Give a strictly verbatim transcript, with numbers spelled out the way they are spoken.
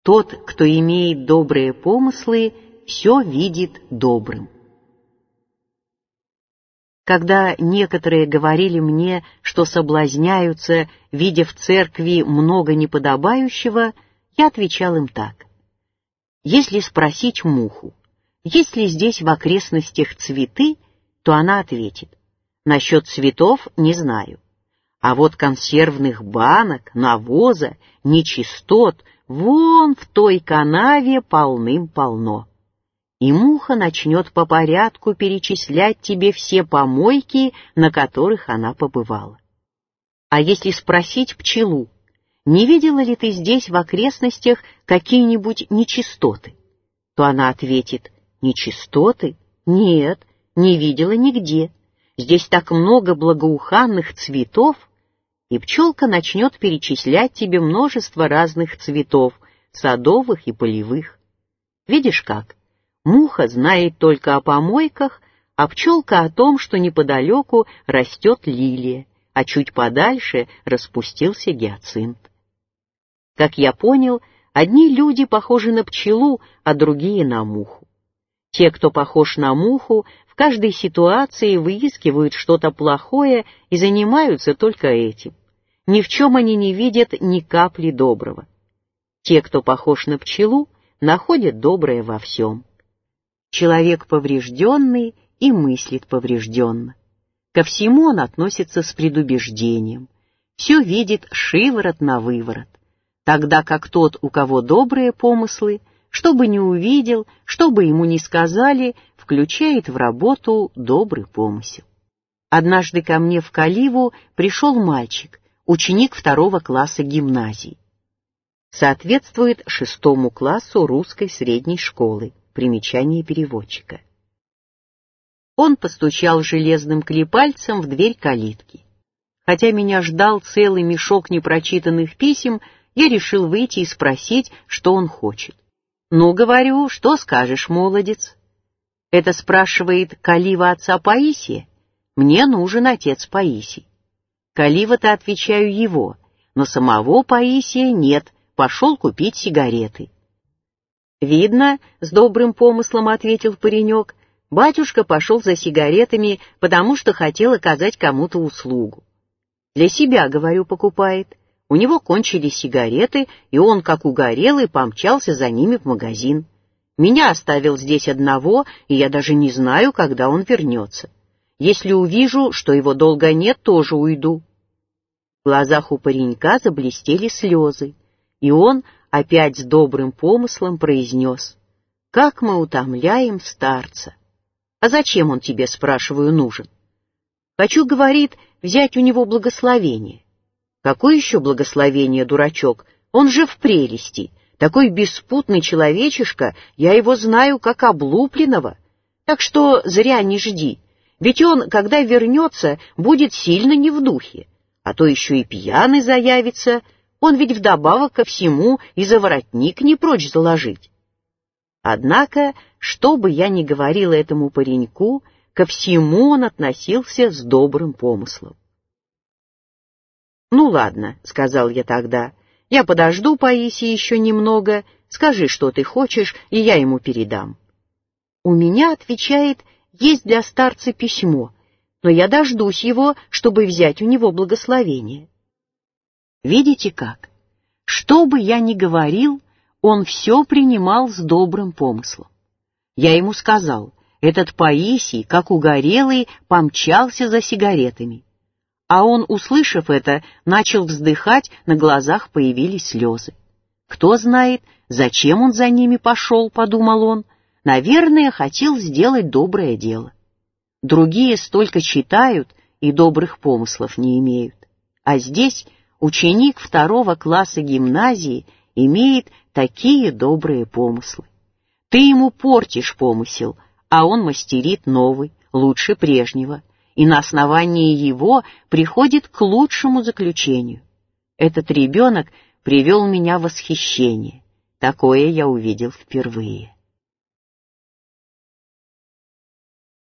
Тот, кто имеет добрые помыслы, все видит добрым. Когда некоторые говорили мне, что соблазняются, видя в церкви много неподобающего, я отвечал им так. Если спросить муху, есть ли здесь в окрестностях цветы, то она ответит: насчет цветов не знаю. А вот консервных банок, навоза, нечистот вон в той канаве полным-полно. И муха начнет по порядку перечислять тебе все помойки, на которых она побывала. А если спросить пчелу, не видела ли ты здесь в окрестностях какие-нибудь нечистоты, то она ответит: нечистоты? Нет, не видела нигде. Здесь так много благоуханных цветов. И пчелка начнет перечислять тебе множество разных цветов, садовых и полевых. Видишь как? Муха знает только о помойках, а пчелка о том, что неподалеку растет лилия, а чуть подальше распустился гиацинт. Как я понял, одни люди похожи на пчелу, а другие на муху. Те, кто похож на муху, в каждой ситуации выискивают что-то плохое и занимаются только этим. Ни в чем они не видят ни капли доброго. Те, кто похож на пчелу, находят доброе во всем. Человек поврежденный и мыслит поврежденно. Ко всему он относится с предубеждением. Все видит шиворот на выворот. Тогда как тот, у кого добрые помыслы, что бы ни увидел, что бы ему ни сказали, включает в работу добрый помысел. Однажды ко мне в Каливу пришел мальчик, ученик второго класса гимназии. Соответствует шестому классу русской средней школы. Примечание переводчика. Он постучал железным клепальцем в дверь калитки. Хотя меня ждал целый мешок непрочитанных писем, я решил выйти и спросить, что он хочет. «Ну, говорю, что скажешь, молодец?» «Это спрашивает Калива отца Паисия? Мне нужен отец Паисий». «Калива-то, отвечаю, его, но самого Паисия нет, пошел купить сигареты». «Видно, с добрым помыслом, — ответил паренек, — батюшка пошел за сигаретами, потому что хотел оказать кому-то услугу. Для себя, говорю, покупает. У него кончились сигареты, и он, как угорелый, помчался за ними в магазин. Меня оставил здесь одного, и я даже не знаю, когда он вернется. Если увижу, что его долго нет, тоже уйду». В глазах у паренька заблестели слезы, и он опять с добрым помыслом произнес: «Как мы утомляем старца!» «А зачем он тебе, спрашиваю, нужен?» «Хочу, — говорит, — взять у него благословение». «Какое еще благословение, дурачок? Он же в прелести. Такой беспутный человечишка, я его знаю как облупленного. Так что зря не жди, ведь он, когда вернется, будет сильно не в духе, а то еще и пьяный заявится. Он ведь вдобавок ко всему и за воротник не прочь заложить». Однако, что бы я ни говорила этому пареньку, ко всему он относился с добрым помыслом. «Ну ладно, — сказал я тогда, — я подожду Паисия еще немного, скажи, что ты хочешь, и я ему передам». «У меня, — отвечает, — есть для старца письмо, но я дождусь его, чтобы взять у него благословение». Видите как? Что бы я ни говорил, он все принимал с добрым помыслом. Я ему сказал: этот Паисий, как угорелый, помчался за сигаретами. А он, услышав это, начал вздыхать, на глазах появились слезы. «Кто знает, зачем он за ними пошел, — подумал он, — наверное, хотел сделать доброе дело. Другие столько читают и добрых помыслов не имеют. А здесь ученик второго класса гимназии имеет такие добрые помыслы. Ты ему портишь помысел, а он мастерит новый, лучше прежнего, и на основании его приходит к лучшему заключению. Этот ребенок привел меня в восхищение. Такое я увидел впервые.